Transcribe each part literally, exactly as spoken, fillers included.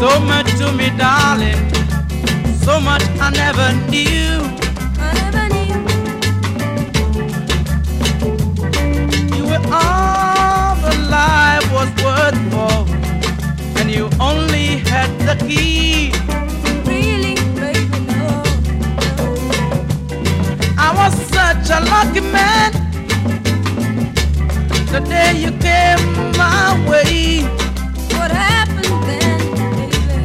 so much to me, darling, so much I never knew. I never knew. You were all the life was worth for, and you only had the key. Really, baby, no, no. I was such a lucky man the day you came my way. What happened then, baby?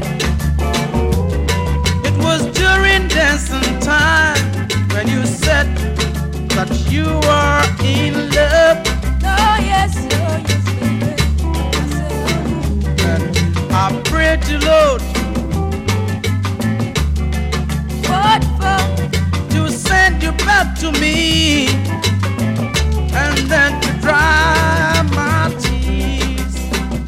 It was during dancing time when you said that you were in love. Oh yes, oh yes, baby. I said, And I prayed to Lord what for? to send you back to me, and then to dry my tears.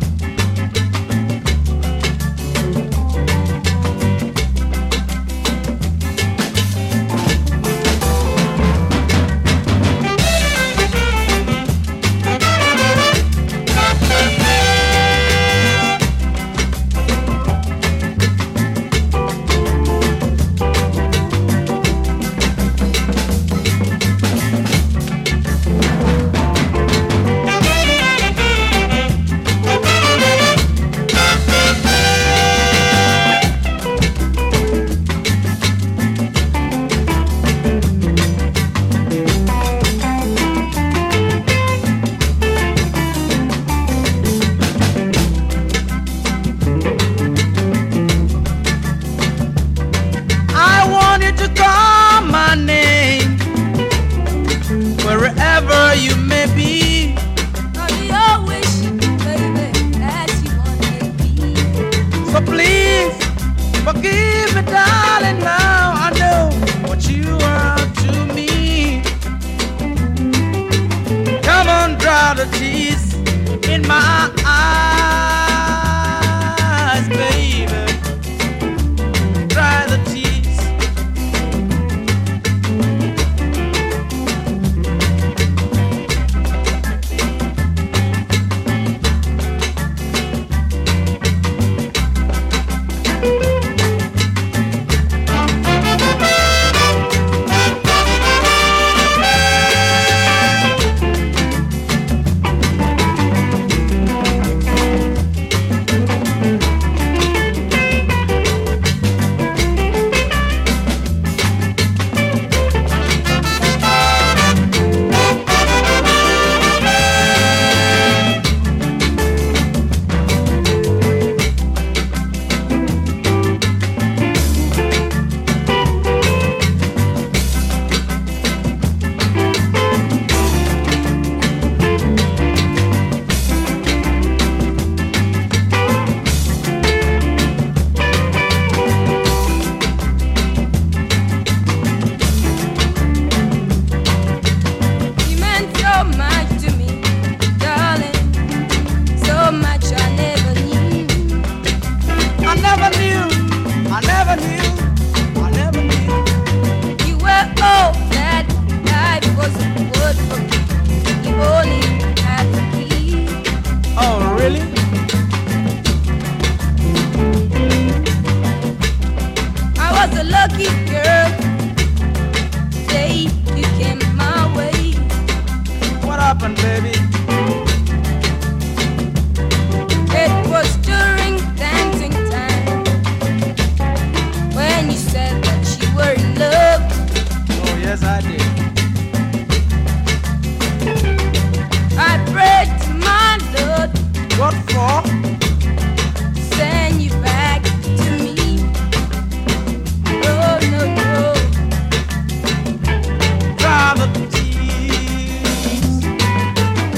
I wanted to call my name wherever you may be. I'll be your wish, baby, as you want to be. So please forgive me, darling. Now I know what you are to me. Come on, dry the tears in my eyes, baby. Dry the tears. You meant so much to me, darling, so much I never knew. I never knew, I never knew, I never knew. You were all that life was worth for me. You only had the key. Oh, really? I was a lucky girl. Day you came my way. What happened, baby? It was during dancing time when you said that you were in love. Oh, yes, I did. I prayed to my Lord What for? to send you back to me. Oh no no, Dry the tears.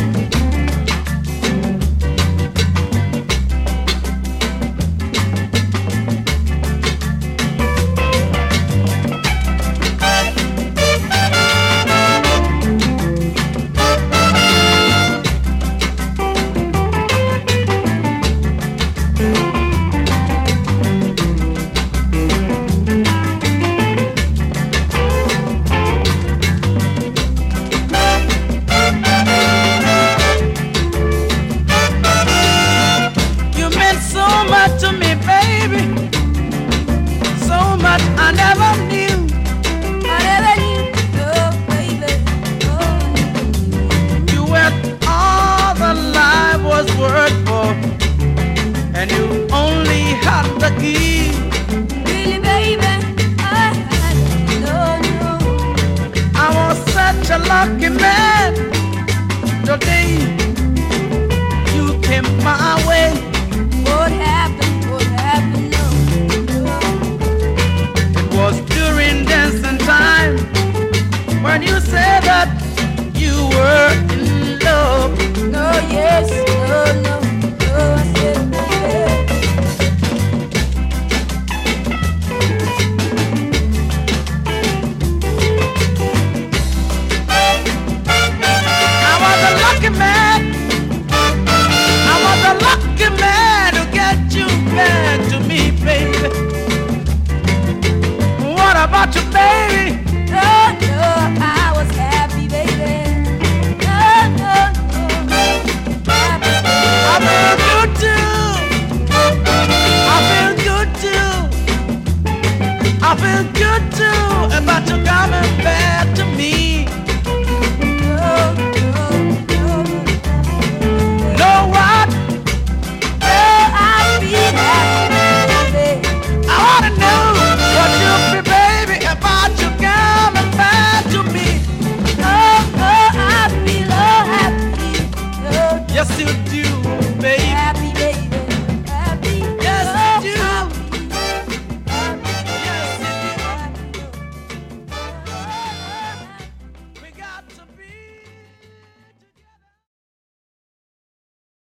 I feel good too about you coming back to me.